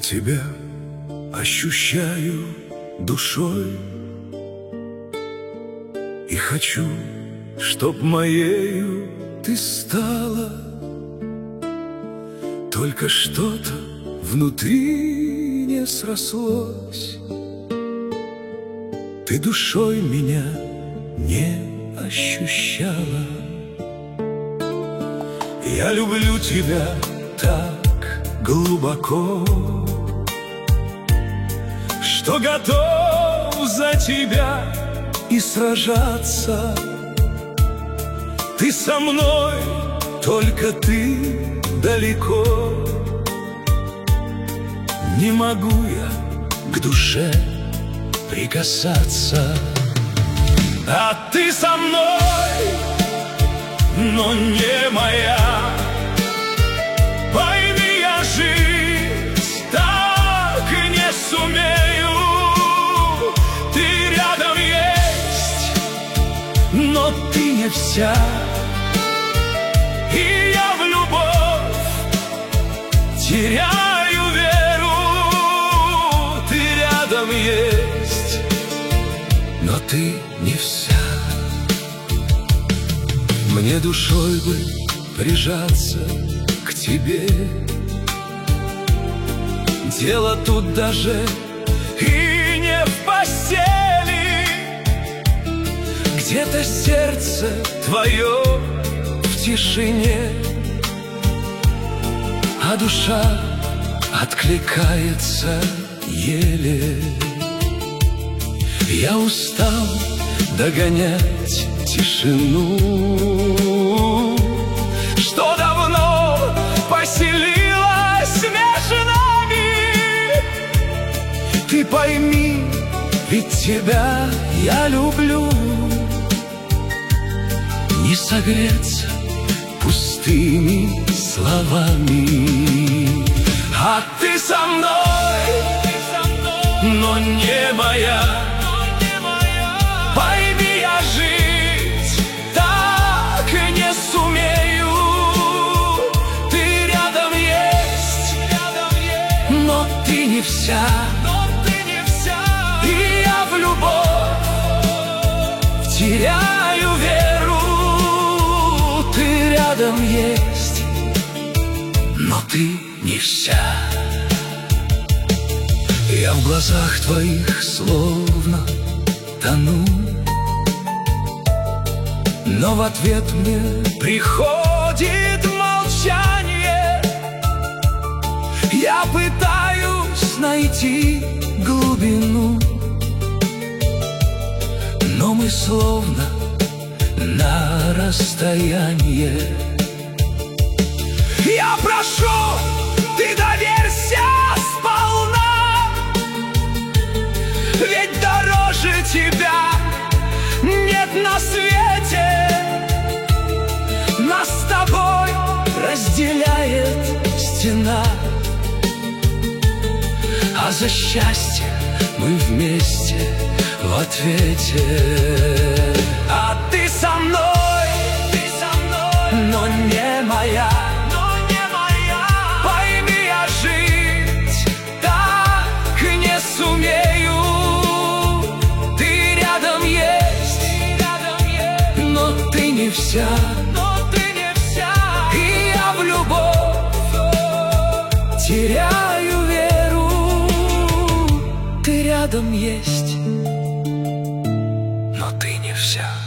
тебя ощущаю душой и хочу, чтоб моею ты стала. Только что-то внутри не срослось, ты душой меня не ощущала. Я люблю тебя так глубоко, что готов за тебя и сражаться. Ты со мной, только ты далеко. Не могу я к душе прикасаться, а ты со мной, но не моя. Пойми, я жить так и не сумею. Ты рядом есть, но ты не вся. И я в любовь теряю веру. Ты рядом есть, но ты не вся. Мне душой бы прижаться к тебе. Дело тут даже и не в постели. Где-то сердце твое в тишине, а душа откликается еле. Я устал догонять тишину, что давно поселилась между нами. Ты пойми, ведь тебя я люблю. Не согреться пустыми словами. А ты со мной, но не моя. Пойми, я жить так и не сумею. Ты рядом есть, но ты не вся. И я в любовь теряю веру. Ты рядом есть, но ты не вся. Я в глазах твоих словно тону, но в ответ мне приходит молчание. Я пытаюсь найти глубину, но мы словно на расстояние. Я прошу, ты доверься сполна, ведь дороже тебя нет на свете. Нас с тобой разделяет стена, а за счастье мы вместе в ответе. А ты со мной, но не моя. Пойми, я жить так и не сумею. Ты рядом есть, но ты не вся. И я в любовь теряю веру. Ты рядом есть, но ты не вся.